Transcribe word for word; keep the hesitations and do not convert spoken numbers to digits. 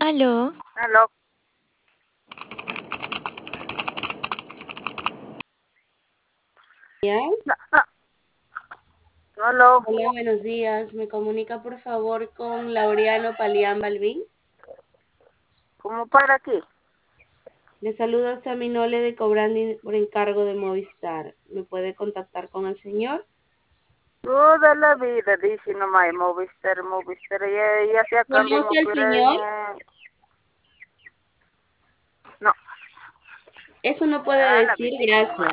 Aló, Aló. Días. No, no. Aló. Hola, buenos días. ¿Me comunica por favor con Laureano Palián Balbín? ¿Cómo para aquí? Le saluda Saminole de Cobrandi por encargo de Movistar. ¿Me puede contactar con el señor? Toda la vida dice nomás Movistar, Movistar. Ya, ya se acabó, ¿Conoce al pero señor? eh, no. Eso no puede Ah, la decir, vida. gracias.